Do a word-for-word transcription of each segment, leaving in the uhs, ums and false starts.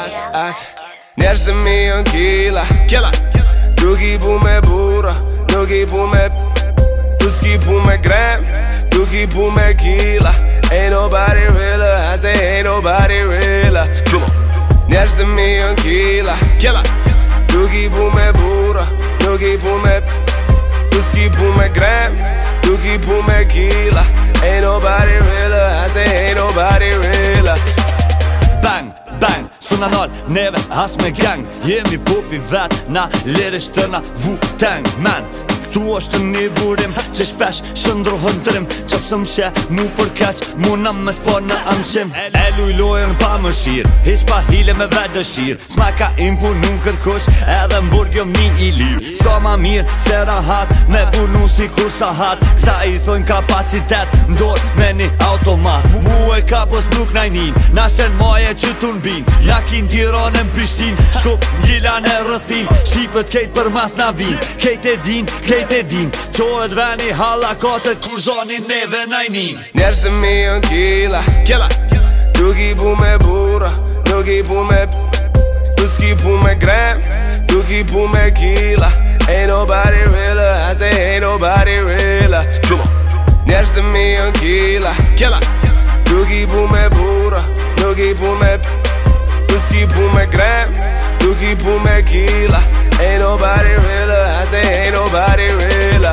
as, as Njerëz të mi jon killa, killa Tu ki pu me burra, nuk ki pu me Tu s'ki pu me gram, tu ki pu me killa Ain't nobody realer, I say ain't nobody realer Njerëz të mi jon killa, killa Tu ki pu me burra, nuk ki pu me Tu s'ki pu me gram, tu ki pu me killa Ain't nobody realer, I say ain't nobody realer Bang, bang, suna nal, neve as me gang Jemi popi vet, na lirish të na Wu-Tang Man Këtu është një burim që shpesh shëndrohën tërim Qëpsëm she mu përkeq, muna me t'po në amshim E luj lojën pa më shirë, hish pa hile me vet dëshirë S'ma ka impunu kërkush, edhe m'burg jom një i lirë S'ka ma mirë, se rahat, me punu si kur sa hat Kësa i thojnë kapacitet, m'dor me një automat Mu e kapës nuk najnin, na shen maje që t'un bin Lakin Tiranë në Prishtin, shkup n'gjillan e rëthin Shqipët kejt për mas na vin, kejt e din, kejt e din Qohet veni halla katët kur zonin neve najnin Njerëz të mi jon killa, killa Tu ki pu me burra, nuk ki pu me Tu s'ki pu me gram, tu ki pu me killa Ain't nobody realer, I say ain't nobody realer Njerëz të mi jon killa, killa Tu ki pu me burra, nuk ki pu me Tu s'ki pu me gram, tu ki pu me killa Ain't nobody realer, I say ain't nobody realer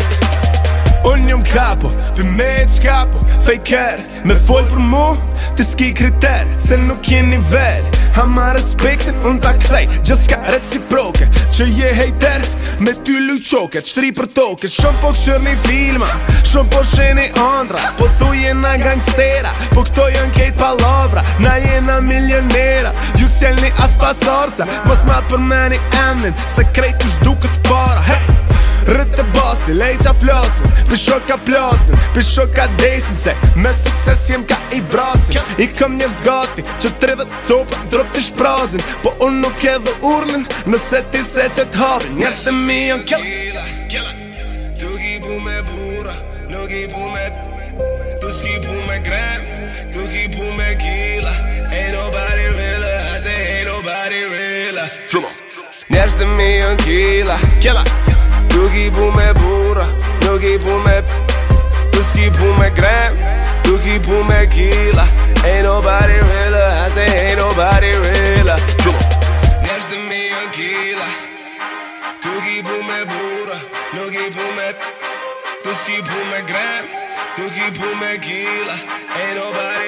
Unë jom kapo, për me e qkapo Fejker, me fol për mu Ti s'ki kriter, se nuk jen nivel Ha ma respektin, unë ta kthej Gjithë s'ka reciproke Që je hejter, me ty luj qoket Shtri për toket, shumë po këshër një filma Shumë po sheni andra Po thu jena gangstera Po këto jën kejt palavra Na jena milionera Ju s'jelni as pasarca Mos ma përmeni emnin Se krejt kush duket para Hey! Rëtë basi, lej qa flasin Për shoka plasin, për shoka desin Se me sukses jem ka i vrasin I kam njerës gati Që tridhet copa, drop t'i shprazin Po unë nuk edhe urnin Nëse ti se që t'havin Njerës të mi jon killa, killa Tu ki pu me burra, nuk ki pu me Tu s'ki pu me gram, tu ki pu me killa Ain't nobody realer, I say ain't nobody realer Njerës të mi jon killa, killa Tu ki pu me burra, nuk ki pu me Tu s'ki pu me gram, tu ki pu me killa Ain't nobody realer, I say ain't nobody realer Njerëz të mi jon killa Tu ki pu me burra, nuk ki pu me Tu s'ki pu me gram, tu ki pu me killa Ain't nobody